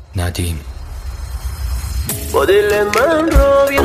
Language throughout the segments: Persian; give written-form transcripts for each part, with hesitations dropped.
ندیم. با دل من را بیا،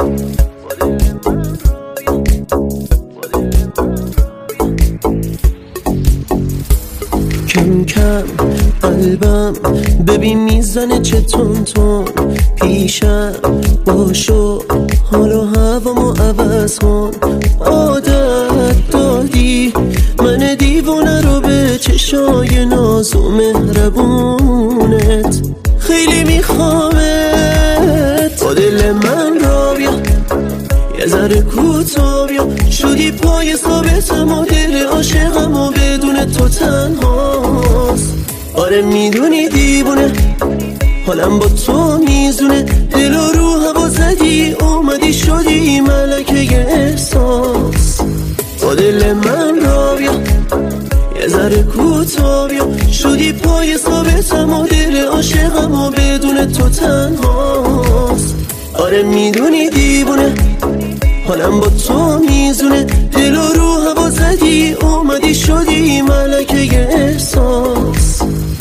کم کم قلبم ببین میزنه چه تون تون، پیشم باشو حال و هوامو عوض کن. عادت دادی من دیوونه رو به چشای ناز و مهربونت، خیلی میخوامت. با دل من را بیا، یه ذره کوتا بیا، شدی پای ثابتم و دل عاشقم و بدون تو تنهاست. آره میدونی دیوونه حالم با تو میزونه، دل و رو هوا زدی اومدی شدی ملکه احساس. با دل من را بیا، یه ذره کوتا بیا، شدی پای ثابتم و دل عاشقم و بدون تو تنهاست. آره میدونی دیوونه حالم با تو میزونه، دل و رو هوا زدی اومدی شدی ملکه احساس.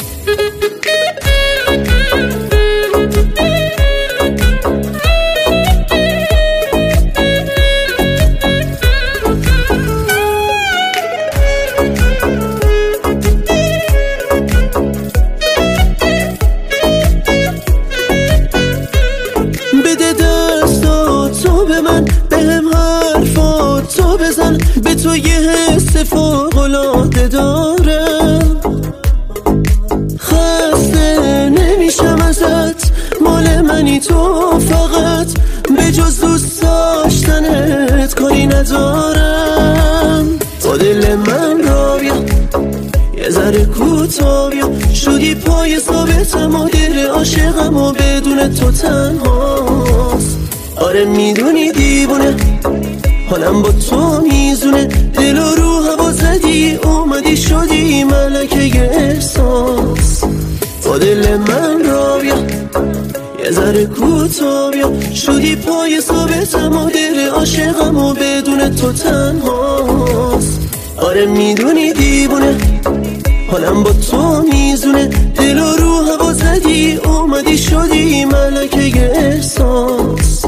بده دستا تو به من، بهم حرفا تو بزن، به تو یه حس فوق‌العاده دارم. خسته نمیشم ازت، مال منی تو فقط، به جز دوست داشتنت کاری ندارم. با دل من را بیا، یه ذره کوتا بیا، شدی پای ثابتم و دل عاشقم و بدون تو تنهاست. آره میدونی دیوونه حالم با تو میزونه، دل و رو هوا زدی اومدی شدی ملکه احساس. با دل من را بیا، یه ذره کوتا بیا، شدی پای ثابتم و دل عاشقم و بدون تو تنهاست. آره میدونی دیوونه حالم با تو میزونه، دل و رو هوا زدی اومدی شدی ملکه احساس.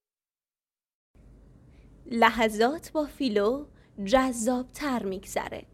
لحظات با فیلو جذاب‌تر میگذره.